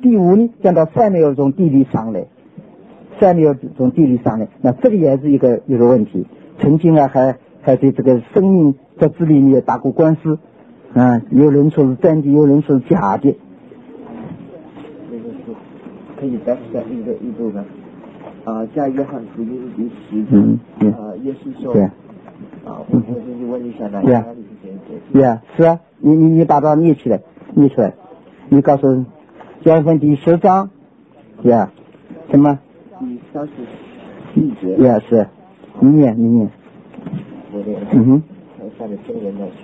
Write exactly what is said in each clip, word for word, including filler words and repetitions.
第五呢，讲到三秒从地里上来，三秒从地里上来，那这个也是一个一个问题。曾经啊，还还对这个生命在这里面打过官司，啊，有人说是真的，有人说是假的。 这个是可以再下一个一部分啊，加约翰福音第十章啊，耶稣说啊，我我就是问一下哪哪里是这样对呀，是啊，你你你把它念起来，念出来，你告诉加约翰第十章，呀，什么？ 第三十四节。 呀，是，你念你念。 我的嗯哼。 下面经文的是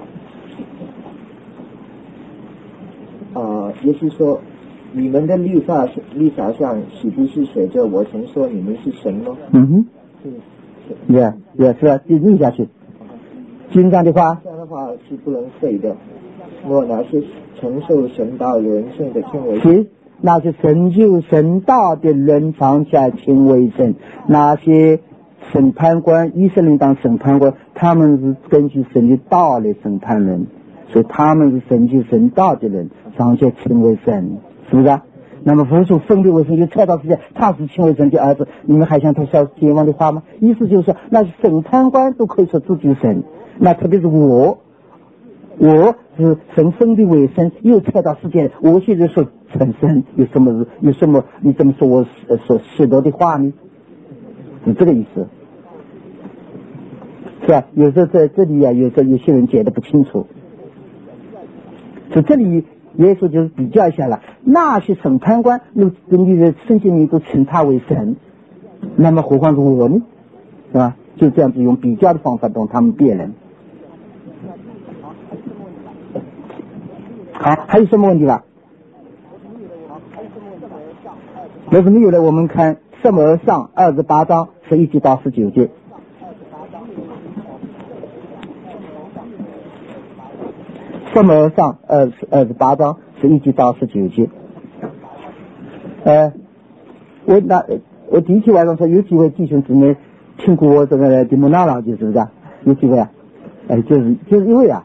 啊，耶稣说，你们的律法律法上岂不是写着我曾说你们是神吗？ 嗯哼。是。呀呀，是啊，就念下去。经上的话， 这样的话是不能废的。若那些承受神道人生的称为神，那些成就神道的人常下称为神，那些审判官，以色列当审判官，他们是根据神的道来审判人，所以他们是成就神道的人，常下称为神，是不是啊？那么佛祖分别为神，就猜到世界他是称为神的儿子，你们还想他说绝望的话吗？意思就是说，那审判官都可以说自己神，那特别是我，我是神分别为神，又猜到世界，我现在说成神，有什么有什么？你怎么说我所写到的话呢？是这个意思，是吧？有时候在这里啊，有时候有些人解得不清楚，所以这里耶稣就是比较一下了，那些审判官，那根据的圣经里都称他为神，那么何况是我呢？是吧？就这样子用比较的方法同他们辩论。好，还有什么问题吧？要是没有了，我们看撒母耳上二十八章十一节到十九节。撒母耳上二十二十八章十一节到十九节。呃，我那我第一天晚上说有几位弟兄姊妹听过我这个迪莫纳老师，是不是啊？有几位啊？哎、呃，就是就是一位啊。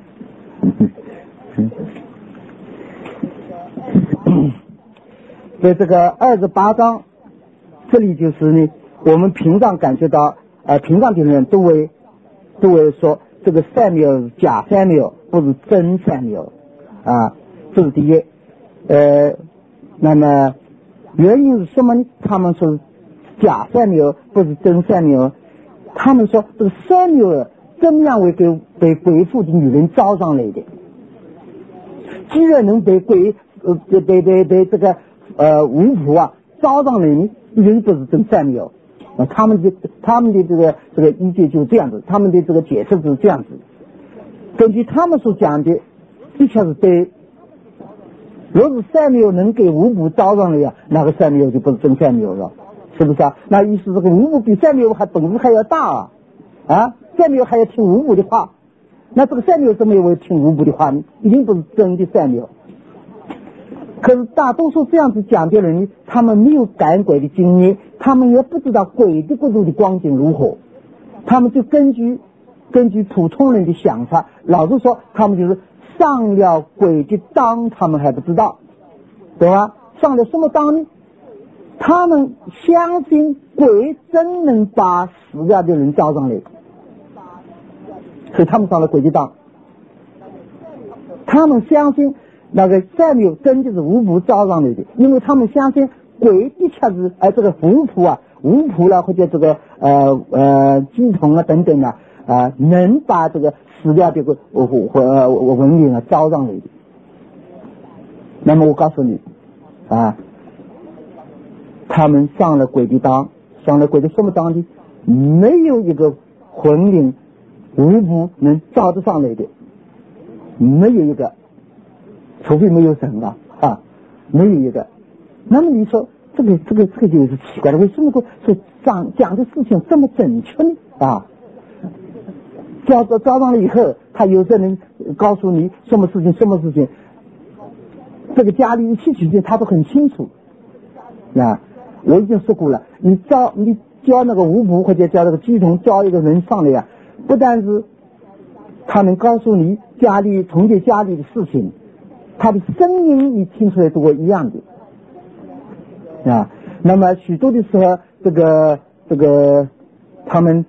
在这个二十八章，这里就是呢，我们平常感觉到，呃，平常的人都会都会说这个三秒是假三秒，不是真三秒啊，这是第一。呃，那么原因是什么呢？他们说假三秒不是真三秒，他们说这个三秒怎么样会给被鬼妇的女人招上来的？既然能被鬼呃被被被被这个呃巫婆啊招上来呢，人不是真三秒啊，他们的他们的这个这个意见就是这样子，他们的这个解释就是这样子。根据他们所讲的，的确是对。若是三秒能给巫婆招上来呀，那个三秒就不是真三秒了，是不是啊？那意思这个巫婆比三秒还本事还要大啊！啊，三秒还要听巫婆的话，那这个三秒怎么也会听巫婆的话呢？一定不是真的三秒。可是大多数这样子讲的人，他们没有赶鬼的经验，他们也不知道鬼的国度的光景如何，他们就根据根据普通人的想法，老实说，他们就是上了鬼的当，他们还不知道，对吧？上了什么当呢？他们相信鬼真能把死掉的人招上来，所以他们上了鬼的当。他们相信那个再没有真的是巫婆招上来的，因为他们相信鬼的确是哎这个巫婆啊，巫婆啦或者这个呃呃鸡童啊等等啊啊、呃、能把这个死掉这个我我我文明啊招上来的。那么我告诉你啊，他们上了鬼的当，上了鬼的什么当的？没有一个魂灵巫婆能招得上来的，没有一个，除非没有神了啊，没有一个。那么你说这个这个这个就是奇怪的，为什么说讲讲的事情这么准确呢？啊，招招招上了以后，他有些人告诉你什么事情什么事情，这个家里一起去的他都很清楚。啊，我已经说过了，你招你教那个巫婆或者教那个鸡童教一个人上来呀、啊，不但是他能告诉你家里从前家里的事情， 他的声音你听出来都一样的啊。那么许多的时候，这个这个他们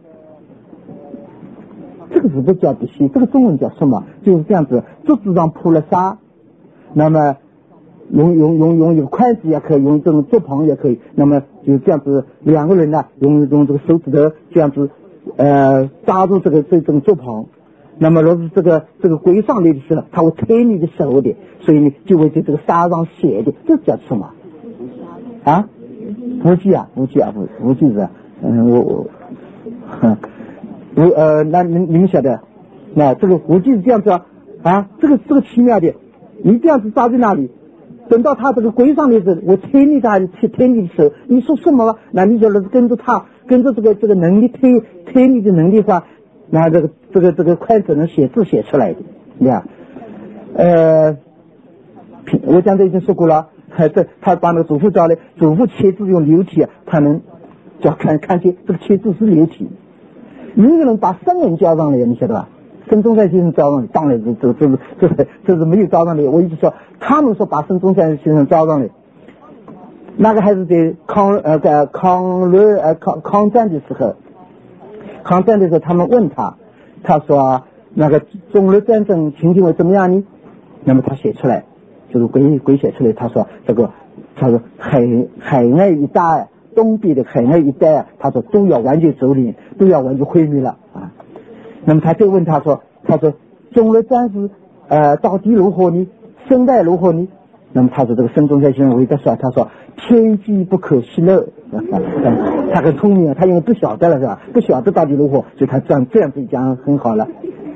这个字不叫不西，这个中文叫什么？就是这样子，桌子上铺了沙，那么用用用用一个筷子也可以，用这种竹棚也可以，那么就这样子两个人呢，用用这个手指头这样子呃抓住这个这种竹棚。那么若是这个这个归上来的时候，他会推你的手的，所以呢就会在这个沙上写的，这叫什么啊？无忌啊，无忌啊，无无忌是，嗯，我我，无呃，那你你们晓得，那这个无忌是这样子啊，啊，这个这个奇妙的，你这样子扎在那里，等到他这个归上来的时候，我推你他推推你的手，你说什么？那你就是跟着他，跟着这个这个能力推推你的能力上。那这个这个这个筷子能写字写出来的，你看，呃，我刚才已经说过了，这他把那个祖父叫来，祖父切字用流体，他能叫看看见这个切字是流体。一个人把生人交上来，你晓得吧？孙中山先生招上来，当然这这这是这是这是没有招上来。我一直说，他们说把孙中山先生招上来，那个还是在抗呃在抗日呃抗抗战的时候。抗战的时候，他们问他，他说那个中日战争情形会怎么样呢？那么他写出来，就是鬼鬼写出来，他说这个，他说海海外一带，东边的海外一带，他说都要完全走领，都要完全毁灭了啊。那么他就问他说，他说中日战事呃到底如何呢？胜败如何呢？那么他说这个孙中山先生回答说，他说天机不可泄露。他很聪明啊，他因为不晓得了是吧？不晓得到底如何，所以他这样这样子讲很好了。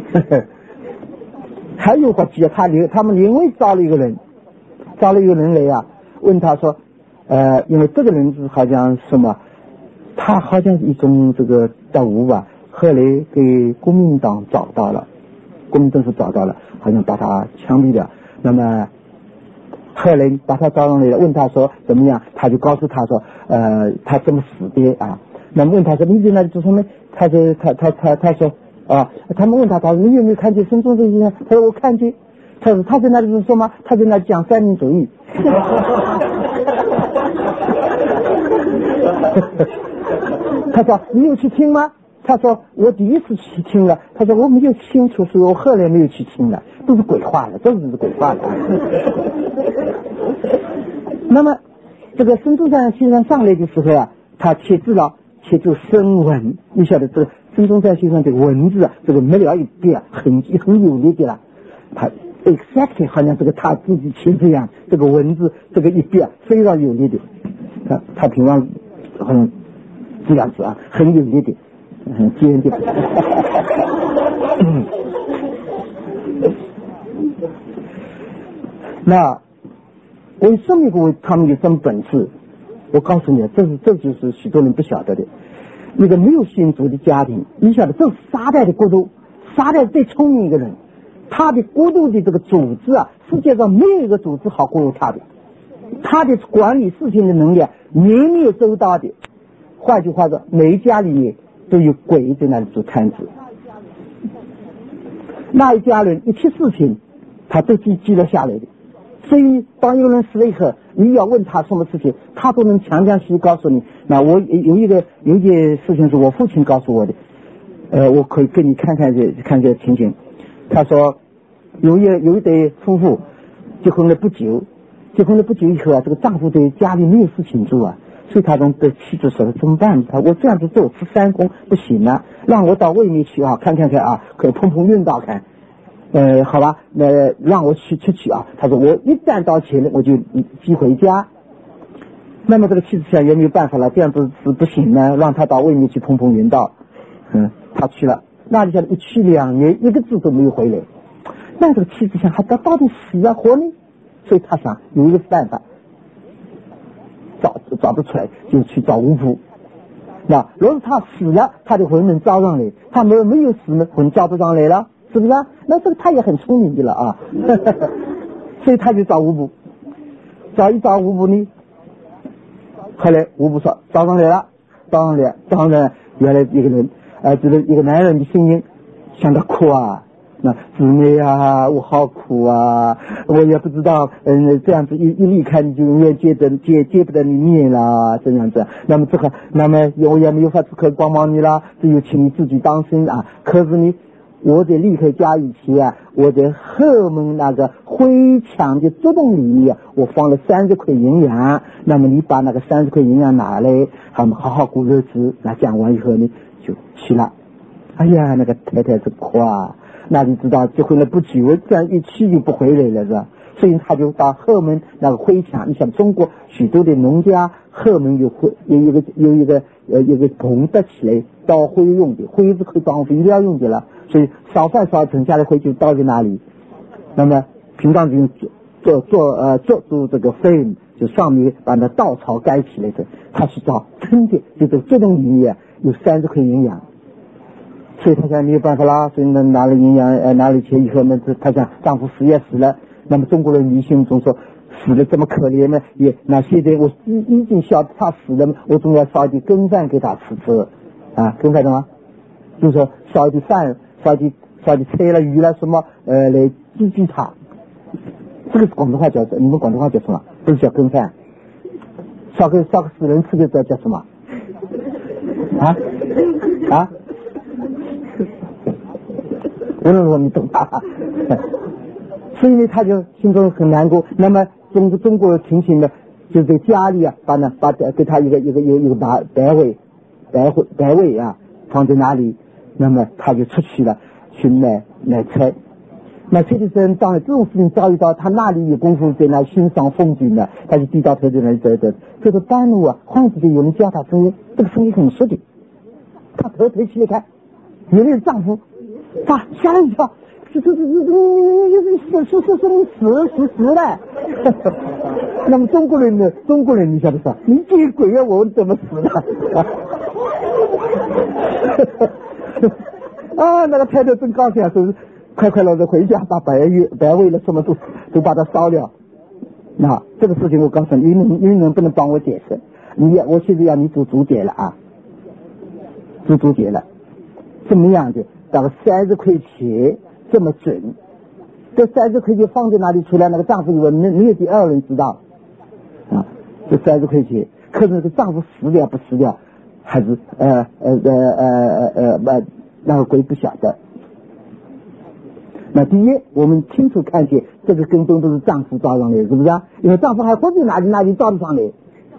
还有个机，他另他们另外招了一个人，招了一个人来啊，问他说，呃，因为这个人是好像什么，他好像是一种这个特务吧，后来给国民党找到了，国民政府找到了，好像把他枪毙了。那么后来把他招上来了，问他说怎么样，他就告诉他说，呃，他怎么死的啊？那么问他说你在那里做什么？他说他他他他说啊，他们问他，他说你有没有看见孙中山先生？他说我看见。他说他在那里是说吗？他在那里讲三民主义。他说你有去听吗？他说我第一次去听了。他说我没有清楚，所以我后来没有去听了，都是鬼话了，都是鬼话了。那么这个孙中山先生上来的时候啊，他写字了，写字生文。你晓得这个孙中山先生这个文字啊，这个没了一遍，很很有力的了。他 exactly 好像这个他自己写这样，这个文字这个一遍非常有力的。他他平常很这样子啊，很有力的，很坚定。那为什么会他们有这么本事？我告诉你，这是这就是许多人不晓得的。一个没有信主的家庭，你晓得这是撒旦的国度，撒旦最聪明一个人，他的国度的这个组织啊，世界上没有一个组织好过他的，他的管理事情的能力远没有周到的。换句话说，每一家里面都有鬼在那里做摊子，那一家人一切事情他都记记了下来的。所以当一个人死了以后，你要问他什么事情，他都能强强细告诉你。那我有一个有一件事情是我父亲告诉我的，呃，我可以跟你看看这看这情形。他说有一有一对夫妇结婚了不久，结婚了不久以后啊，这个丈夫在家里没有事情做啊，所以他跟对妻子说怎么办？他我这样子做吃三公不行啊，让我到外面去啊，看看看啊，可以碰碰运道看。呃，好吧，那让我去去去啊。他说我一旦到钱了，我就寄回家。那么这个妻子想也没有办法了，这样子是不行呢，让他到外面去碰碰运道。嗯，他去了，那就想一去两年，一个字都没有回来。那这个妻子想，他到到底死啊活呢？所以他想有一个办法，找找不出来，就去找巫婆。那如果他死了，他的魂能招上来；他没有没有死呢，魂招不上来了。是不是啊？那这个他也很聪明的了啊，所以他就找巫婆，找一找巫婆呢，后来巫婆说找上来了，找上来，找上来原来一个人，呃，这个一个男人的声音，向他哭啊， 那姊妹啊，我好苦啊，我也不知道，嗯，这样子一一离开你就永远见得见见不得你面了，这样子。那么这个，那么我也没有法子可以帮忙你了，只有请你自己当心啊。可是你，我在离开家以前啊，我在后门那个灰墙的竹洞里面，我放了三十块银两。那么你把那个三十块银两拿来，他们好好过日子。那讲完以后呢，就去了。哎呀，那个太太真苦啊！那你知道结婚了不久，这样一去就不回来了，是吧？所以他就到后门那个灰墙。你想中国许多的农家后门有灰，有一个有一个呃一个棚搭起来倒灰用的，灰是可以当肥料用的了。所以烧饭烧成下来灰就倒在那里。那么平常就做做呃做出这个 frame， 就上面把那稻草盖起来的。他是找真的，就这个这种里面有三十块银两。所以他想没有办法啦，所以呢拿了营养呃拿了钱以后呢，他想丈夫死也死了。那么中国人迷信中说死了这么可怜呢，也那现在我已已经晓得他死了，我总要烧一点羹饭给他吃吃啊，羹饭什么？就是说烧一点饭，烧一点烧一点菜了鱼了什么呃来祭祭他。这个是广东话叫的，你们广东话叫什么？不是叫羹饭？烧个烧个死人吃的叫叫什么？啊啊？无论如何你懂他，所以呢他就心中很难过。那么中中国的情形呢，就在家里啊，把呢把给他一个一个一个一个白白位白位白位啊放在那里。那么他就出去了，去买买菜。买菜的时候，当然这种事情遭遇到他那里有功夫在那欣赏风景呢，他就低到头在那里走走。这个半路啊，忽然之间有人叫他声音，这个声音很熟的。他头抬起来看，原来是丈夫。啊，吓了一跳，这这这这这死死死死死死了。那么中国人呢？中国人你晓得啥？你见鬼啊！我怎么死的？啊，那个太太真高兴啊，说快快乐乐回家，把白玉白味了什么都都把它烧了。那这个事情我告诉你，你能你能不能帮我解释？你我现在要你做主解了啊，做主解了，怎么样的？大概三十块钱这么准，这三十块钱放在哪里出来？那个丈夫以为没没有第二人知道啊，这三十块钱，可是那个丈夫死了不死了，还是呃呃呃呃呃呃那个鬼不晓得。那第一，我们清楚看见这个根本都是丈夫造上来的，是不是啊？因为丈夫还活在哪里哪里造得上来。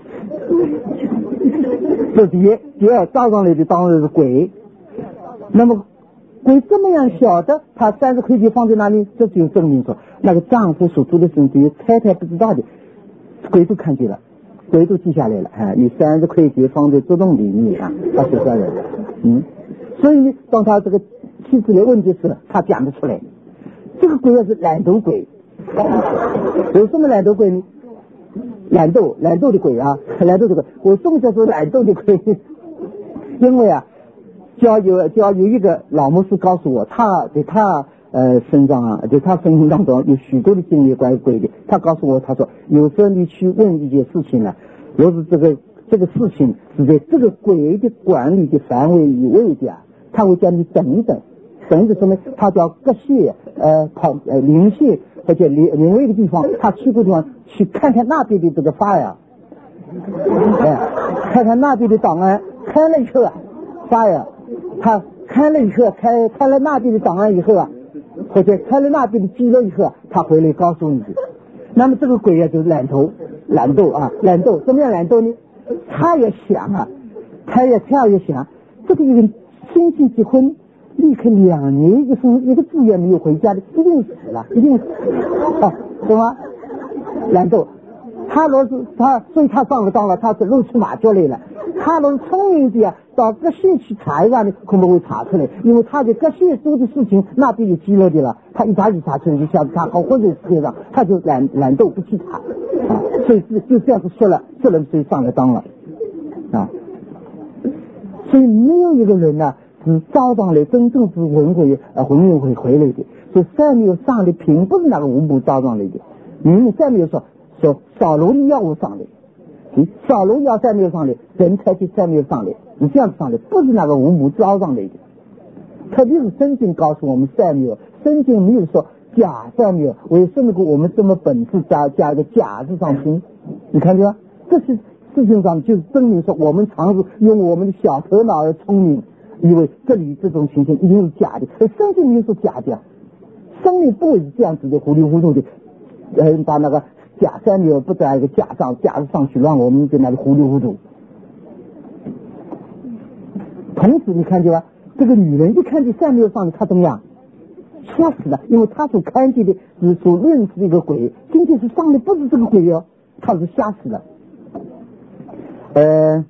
这是第一，第二，造上来的当然是鬼。那么鬼这么样晓得他三十块钱放在哪里？这就证明说那个丈夫所做的事情太太不知道的，鬼都看见了，鬼都记下来了啊！你三十块钱放在竹洞里面啊，他写下来了。嗯，所以呢，当他这个妻子来问的时候，他讲得出来。这个鬼要是懒惰鬼，有什么懒惰鬼呢？懒惰懒惰的鬼啊，懒惰的鬼。我什么叫做懒惰的鬼？因为啊。就要有就要有一个老牧师告诉我，他在他呃身上啊，在他生命当中有许多的经历关于鬼的。他告诉我，他说有时候你去问一件事情呢，若是这个这个事情是在这个鬼的管理的范围以外的，他会叫你等一等，等一等什么？他叫割穴呃跑呃灵穴或者另另外一个地方，他去过地方去看看那边的这个发呀，哎，看看那边的档案，看了以后啊，发呀。他开了以后，开开了那边的档案以后啊，或者开了那边的记录以后啊，他回来告诉你的。那么这个鬼啊，就是懒惰，懒惰啊，懒惰。怎么样懒惰呢？他也想啊，他也他也想，这个人新近结婚，离开两年，一分一个字也没有回家的，一定死了，一定死了，啊，懂吗？懒惰。他若是他，所以他上了当了，他是露出马脚来了。他若是聪明的啊，到各县去查一下呢，恐怕会查出来，因为他在各县做的事情那边有记录的了，他一查就查出来，就晓得他好混在世界上，他就懒懒惰不去查，啊，所以就就这样子说了，说了所以上了当了，啊，所以没有一个人呢、啊、是招上来真正是魂回呃魂运会回来的，所以三没有上来，并不是那个五母招上来的，嗯，三没有说。说扫罗尼要我上来，嗯，扫罗要三没有上来，人才去三没有上来，你这样子上来，不是那个五母招上来的， 特别是圣经告诉我们三秒，圣经没有说假三秒，为什么我们这么本事加加一个假字上去？你看见吗？这是事情上就是证明说我们常是用我们的小头脑而聪明，以为这里这种情形一定是假的，而圣经没有说假的，生命不会是这样子的糊里糊涂的，呃，把那个假三秒不在一个假上假字上去，让我们在那里糊里糊涂。同时你看见吗？这个女人一看见三秒上去，她怎么样？吓死了，因为她所看见的是所认识的一个鬼，今天是上的不是这个鬼哦，她是吓死了。呃，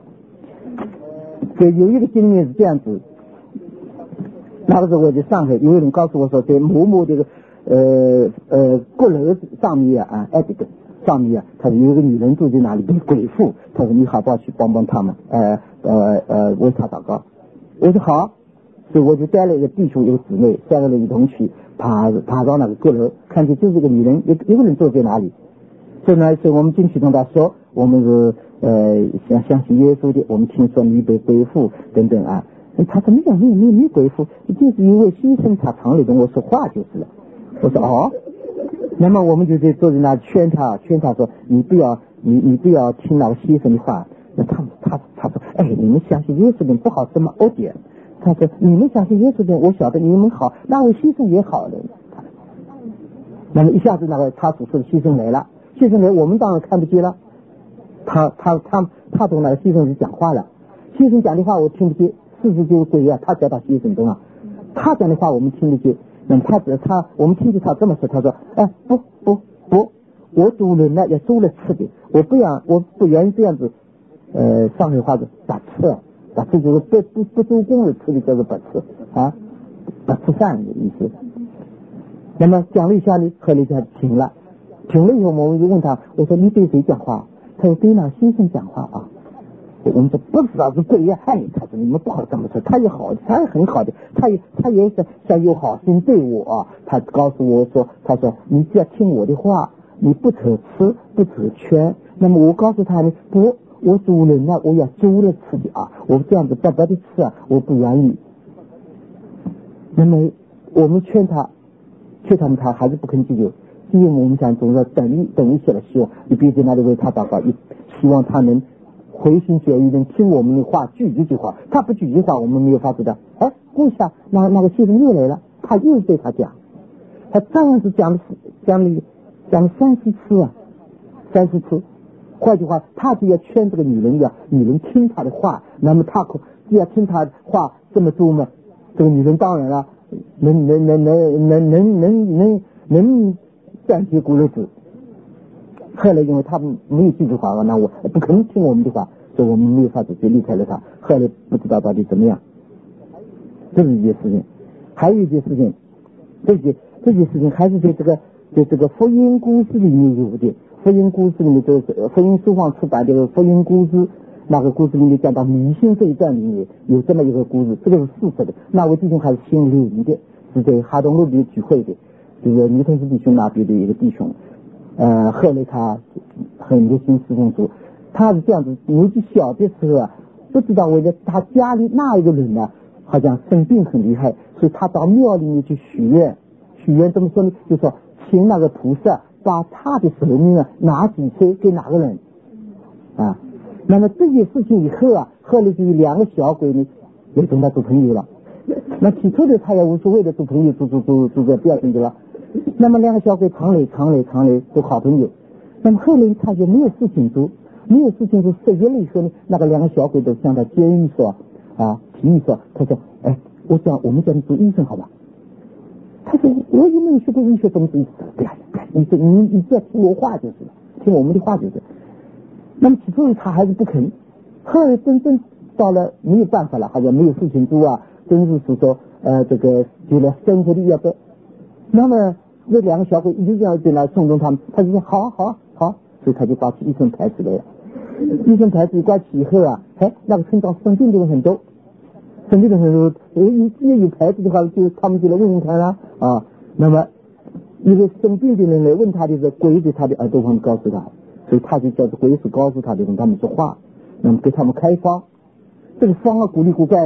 这有一个经验是这样子，那个时候我在上海，有人告诉我说，在某某这个呃呃阁楼上面啊，哎这个上面啊，他说有一个女人住在那里，被鬼附，他说你好不好去帮帮他们，呃呃呃为他祷告。我说好，所以我就带了一个弟兄一个姊妹，三个人一同去爬爬到那个阁楼，看见就是一个女人，一一个人坐在那里。所以呢，所以我们进去跟他说，我们是呃相相信耶稣的，我们听说你被鬼附等等啊。他说没有没有没有没有鬼附，就是因为先生他常里跟我说话就是了。我说哦，那么我们就在坐在那劝他劝他说，你不要你你不要听那个先生的话。那他他他说，哎，你们相信耶稣的不好这么恶点。他说你们相信耶稣的，我晓得你们好，那位先生也好了。那么一下子那个他所说的先生来了，先生来我们当然看不见了。他他他他同那个先生就讲话了，先生讲的话我听不见，事实就是鬼啊，他叫他先生懂吗？他讲的话我们听得见，那么他他我们听见他这么说，他说，哎不不不，我做人呢要做了吃的，我不愿我不愿意这样子。呃，上海话是白吃，白吃就是不不不做工的吃的叫做白吃啊，白吃饭的意思。那么讲了一下呢，后来就停了，停了以后我们就问他，我说你对谁讲话？他说对那先生讲话啊。我们说不知道是鬼呀，害你，他说你们不好这么说，他也好，他也很好的，他也他也是想有好心对我啊。他告诉我说，他说你只要听我的话，你不扯吃不扯圈。那么我告诉他呢，不。我做人呢，我要做了吃的啊，我这样子白白的吃啊，我不愿意。那么我们劝他，劝他们，他还是不肯接受。因为我们想总是等一等一些了，希望你别在那里为他祷告，希望他能回心转意，能听我们的话，拒绝句话。他不拒绝话，我们没有法子的。哎，过一下，那那个先生又来了，他又对他讲，他这样子讲了讲了讲了三四次啊，三四次。换句话，他就要劝这个女人要女人听他的话，那么他可要听他的话这么做嘛？这个女人当然了，能能能能能能能能能暂且过日子。后来因为他们没有记住话，那我不可能听我们的话，所以我们没有法子就离开了他。后来不知道到底怎么样，这是一件事情。还有一件事情，这些这些事情还是在这个在这个福音故事里面有的。福音故事里面，就是福音书上出版的福音故事，那个故事里面讲到迷信这一段里面有这么一个故事，这个是事实的。那位弟兄还是姓刘的，是在哈东路里聚会的，这个女同志弟兄那边的一个弟兄。呃，后来他很热心侍奉主，他是这样子，年纪小的时候啊，不知道为了他家里那一个人呢，好像生病很厉害，所以他到庙里面去许愿，许愿怎么说呢？就说请那个菩萨把他的寿命啊拿几岁给哪个人啊？那么这件事情以后啊，后来就有两个小鬼呢，也跟他做朋友了。那起初的他也无所谓的做朋友，做做做做个不要紧的了。那么两个小鬼常来常来常来做好朋友。那么后来他就没有事情做，没有事情做，十月了以后呢，那个两个小鬼都向他建议说啊，提议说，他说，哎，我讲我们叫你做医生好吧？他说我也没有学过医学东西，不要不要，你你你只要听我话就是了，听我们的话就是。那么起初他还是不肯，后来真正到了没有办法了，好像没有事情做啊，真是是说呃这个有了生活的要不，那么那两个小鬼一直这样在那送终他们，他就说好啊好啊好，所以他就挂起医生牌子来了。医生牌子一挂起以后啊，哎，那个村长生病的人很多。生病的很多，你既然有牌子的话，就他们就来问问他啦啊。那么一个生病的人来问他的时候，鬼在他的耳朵旁告诉他，所以他就叫做鬼是告诉他的，跟他们说话，那么给他们开方。这个方啊，古里古怪的，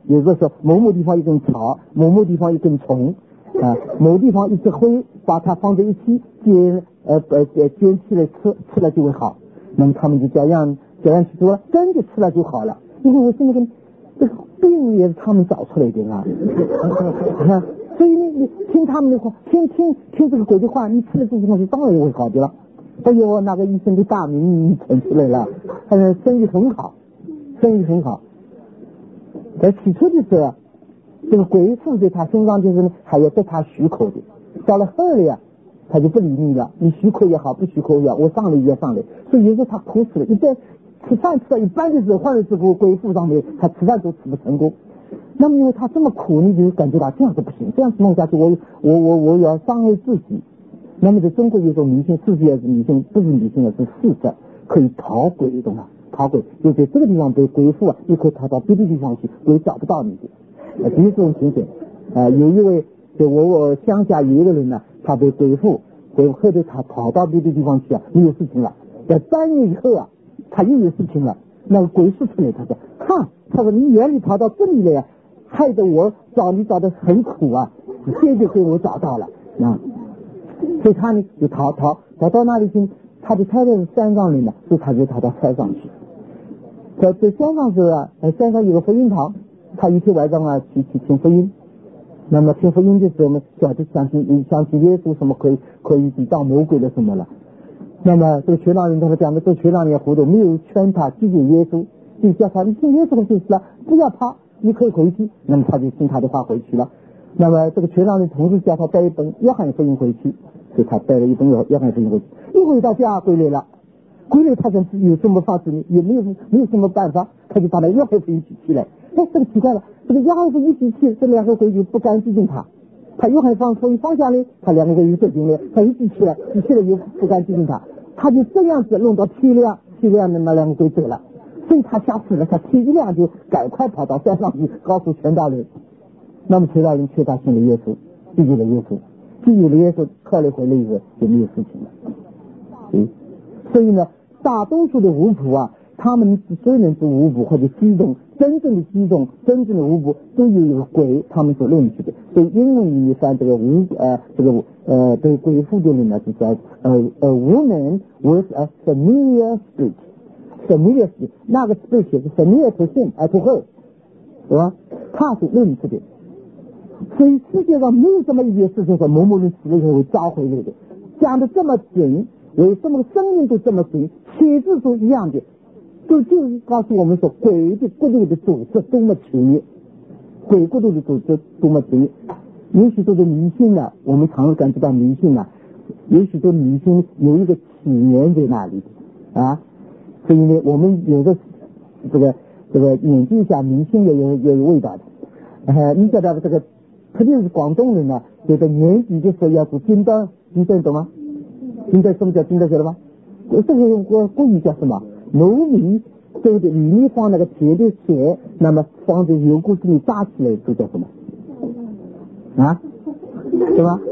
有时候说某某地方一根草，某某地方一根虫，啊，某地方一只灰，把它放在一起煎呃呃呃煎起来吃，吃了就会好。那么他们就这样这样去做了，真的吃了就好了。因为我现在跟这个病也是他们找出来的啊。所以你你听他们的话，听听听这个鬼的话，你吃了这些东西当然也会好的了。哎呦，那个医生的大名传出来了，他的生意很好，生意很好。在起初的时候，这个鬼附在他身上就是还要得他许可的。到了后来啊，他就不理你了，你许可也好，不许可也好，我上来也上来。所以有时候他苦死了，一旦吃饭吃到一半的时候，换了这个鬼附上面，他吃饭都吃不成功。那么因为他这么苦，你就感觉到这样子不行，这样子弄下去，我我我我要伤害自己。那么在中国有种迷信，世界是迷信，不是迷信的是事实，可以逃鬼，懂吗？逃鬼就在这个地方被鬼附啊，你可以逃到别的地方去，鬼找不到你的。呃，这是这种情形。呃，有一位就我我乡下有一个人呢，他被鬼附，鬼后来他逃到别的地方去啊，没有事情了。在三年以后啊，他又有事情了。那个鬼附出来，他说：“哈，他说你原来逃到这里来，害得我找你找得很苦啊，现在给我找到了啊。”所以他呢就逃逃逃到那里去，他就太太是山上人了，所以他就逃到山上去。在在山上时啊，山上有个福音堂，他一天晚上啊去去听福音。那么听福音的时候呢，晓得相信相信耶稣什么可以可以抵挡魔鬼的什么了。那么这个学堂人他们讲的，这个学堂人活动没有劝他拒绝耶稣，就叫他你信耶稣就是了，不要怕，你可以回去。那么他就听他的话回去了。那么这个学堂人同时叫他带一本约翰福音回去，所以他带了一本约翰福音回去。一回到家回来了，回来他想有什么法子呢？也没有没有什么办法，他就把那约翰福音举起来。哎，这个奇怪了，这个约翰福音举起，这两个鬼就不敢接近他。他约翰放福音放下来，他两个鬼又走进来，他一举起来，举起来又不敢接近他。他就这样子弄到天亮，天亮的那两个鬼走了。所以他吓死了，他天一亮就赶快跑到山上去告诉全大人。那么全大人劝他信了耶稣，记住了耶稣，记住了耶稣，后来回来以后就没有事情了。嗯，所以呢，大多数的巫婆啊，他们虽然是巫婆或者激动，真正的激动，真正的巫婆都有一个鬼，他们所认识的。所以英文里面翻这个巫呃这个呃对鬼附的人呢，是说呃 a woman with a familiar spirit，familiar spirit， 那个 spirit 是 familiar to him or to her， 是吧？他是认识的。所以世界上没有这么一件事情说某某人死了以后会召回来的，讲的这么准，有这么生命都这么准，写字都一样的，都就是告诉我们说鬼的国度的组织多么强烈，鬼国度的组织多么强烈。有许多的迷信呢，我们常常感觉到迷信呢，有许多迷信有一个起源在那里啊，所以呢，我们有的这个这个研究一下迷信也有也有味道的。呃，你晓得这个。特别是广东人呢，觉得年纪的时候要做金灯，金灯懂吗？金灯什么叫金灯晓得吗？这个用国国语叫什么？糯米对不对？里面放那个铁的铁，那么放在油锅里炸起来，这叫什么？啊？对吧？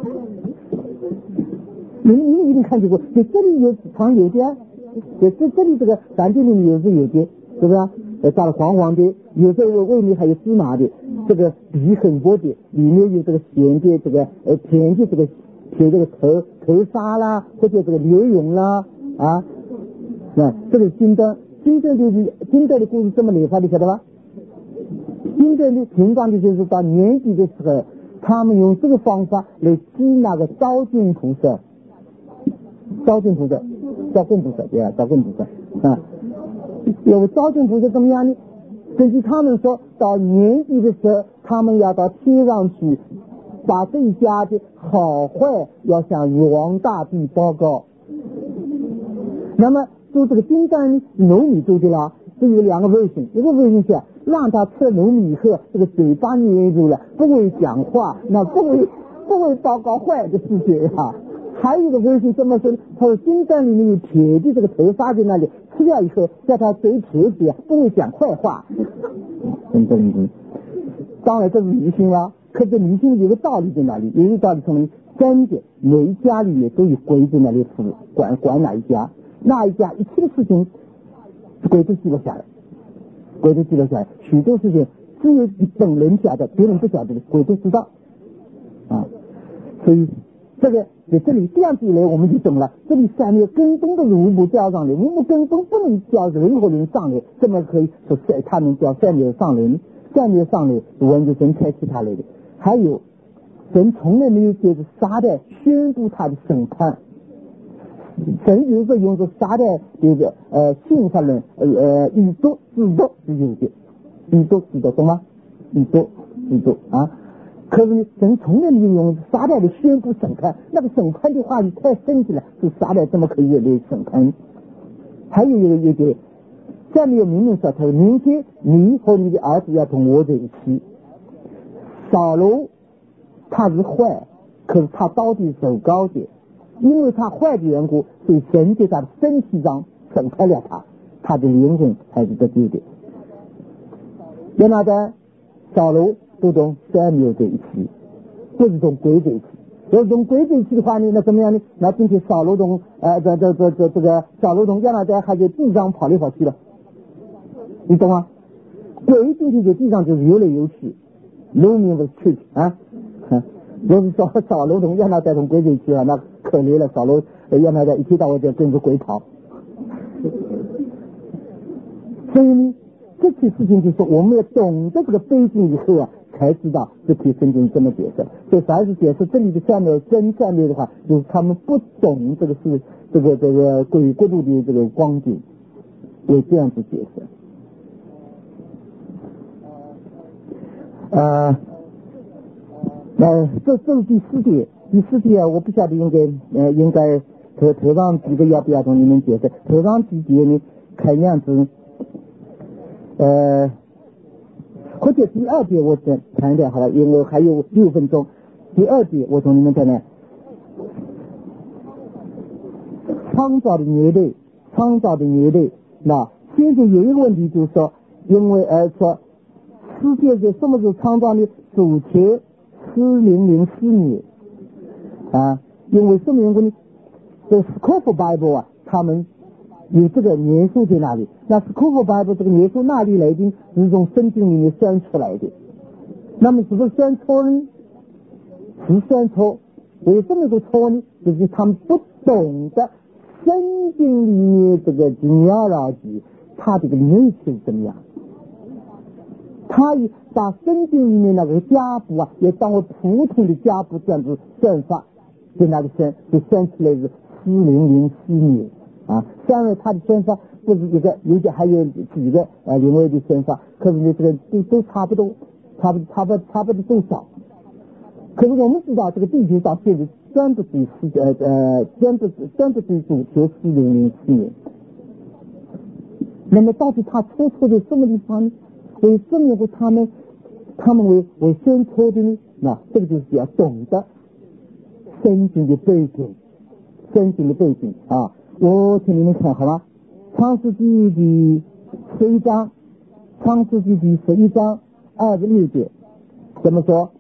你你一定看见过，在这里有常有的，在这这里这个饭店里面有是有的，是不是啊？呃，炸了黄黄的，有时候外面还有芝麻的，这个皮很薄的，里面有这个咸的，这个呃甜的，这个甜这个头头沙啦，或者这个牛蓉啦啊，那这个金灯，金灯的金灯的故事这么来发的，晓得吧？金灯的平常的就是到年底的时候，他们用这个方法来祭那个昭君菩萨，昭君菩萨，昭君菩萨对啊，昭君菩萨啊。有昭君菩萨怎么样呢？根据他们说，到年底的时候，他们要到天上去，把这一家的好坏要向玉皇大帝报告。那么做这个金丹糯米做的啦，是有两个微型，一个微型是让他吃了糯米以后，这个嘴巴黏住了，不会讲话，那不会不会报告坏的事情啊。还有一个微型这么说，他说金丹里面有铁的这个头发在那里。吃掉以后，叫他嘴铁铁，不会讲坏话。真的迷信，当然这是迷信了。可是迷信有个道理在哪里？有一个道理什么呢？真的，每一家里面都有鬼在那里负管管哪一家，那一家一切事情，鬼都记录下来，鬼都记录下来。许多事情只有本人晓得，别人不晓得的，鬼都知道啊。所以这个在这里这样子一来，我们就懂了。这里三面跟踪的如不叫上来，如不跟踪不能叫任何人上来，怎么可以说他们叫三面上来呢？三面上来，完全神开启他来的。还有，神从来没有借着撒旦宣布他的审判。神有时候用着撒旦这个呃刑罚人呃呃以毒制毒是有的，以毒制毒懂吗？以毒制毒啊。可是神从来没有用撒旦的宣布审判，那个审判的话语太深级了，是撒旦怎么可以来审判？还有一个一点，下面有明明说，他说明天你和你的儿子要同我在一起。扫罗他是坏，可是他到底受高的，因为他坏的缘故，所以神在他的身体上审判了他，他的灵魂还是得救的。约拿单、扫罗都同撒母耳在一起，不是同鬼在一起。要是同鬼在一起的话呢，那怎么样呢？那并且扫罗同呃这这这这这个扫罗同约拿单还在地上跑来跑去了，你懂吗？鬼进去在地上就是游来游去。Roaming the street 啊，如果说扫罗同约拿单同鬼在一起啊，那可怜了扫罗约拿单一天到晚就跟着鬼跑。所以呢，这些事情就是我们要懂得这个背景以后啊，才知道这篇圣经怎么解释。所以凡是解释这里的下面真下面的话，就是他们不懂这个是这个这个鬼国度的这个光景，为这样子解释。呃，那这这是第四点，第四点啊，我不晓得应该呃应该头头上几个要不要同你们解释？头上几点呢？看样子，呃，或者第二点我再谈一点好了，因为还有六分钟。第二点我同你们谈谈，创造的年代，创造的年代。那现在有一个问题就是说，因为呃说。世界在什么时候创造呢？主前四零零四年啊，因为什么缘故呢？这 Scope Bible 啊，他们有这个年数在那里。那 Scope Bible 这个年数哪里来的？是从圣经里面算出来的。那么是不是算错呢？是算错。为什么说错呢？就是他们不懂得圣经里面这个经要老记，它这个年是怎么样？他把圣经里面那个家谱啊，也当为普通的家谱这样子算法，在那个算就算出来是四零零四年啊。当然他的算法不是一个，有些还有几个呃另外的算法，可是呢这个都都差不多，差不差不差不多多少。可是我们知道这个地球到现在专不对四呃呃专不专不对主求四零零四年。那么到底他错错在什么地方呢？为什么他们他们为为先错的呢？那这个就是要懂得圣经的背景，圣经的背景啊！我请你们看好吗？创世纪的十一章，创世纪的十一章二十六节怎么说？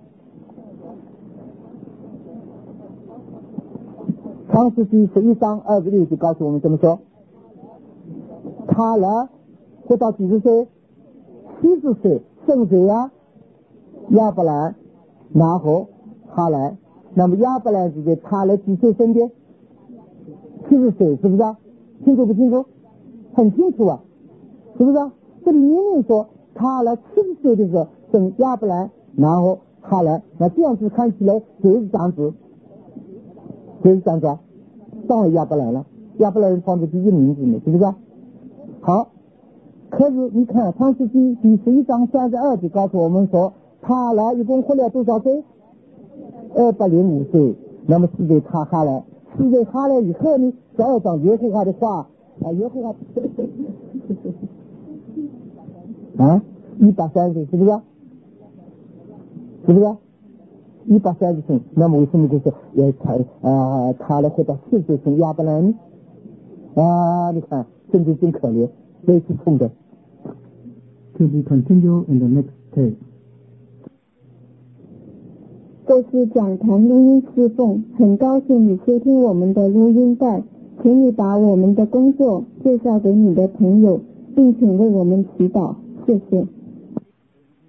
创世纪十一章二十六节告诉我们怎么说？他呢活到几十岁？七十岁生谁呀？亚伯兰、拿何、哈兰。那么亚伯兰是在他来几岁生的？七十岁，是不是啊？清楚不清楚？很清楚啊，是不是啊？这里明明说他来七十岁的时候生亚伯兰、拿何、哈兰。那这样子看起来谁是长子？谁是长子啊？当然亚伯兰了，亚伯兰放在第一名字呢，是不是啊？好。可是你看创世纪第十一章三十二节告诉我们说，他来一共活了多少岁？二百零五岁。那么是在他哈来，是在哈来以后呢？十二章耶和华的话啊，耶和华啊，一百三十岁，是不是？是不是？一百三十岁。那么为什么就是要他啊？他来活到七十岁生亚伯兰呢？啊，你看，真的真可怜，这是痛的。To be continued in the next page. 这是讲坛录音侍奉，很高兴你收听我们的录音带，请你把我们的工作介绍给你的朋友，并请为我们祈祷，谢谢。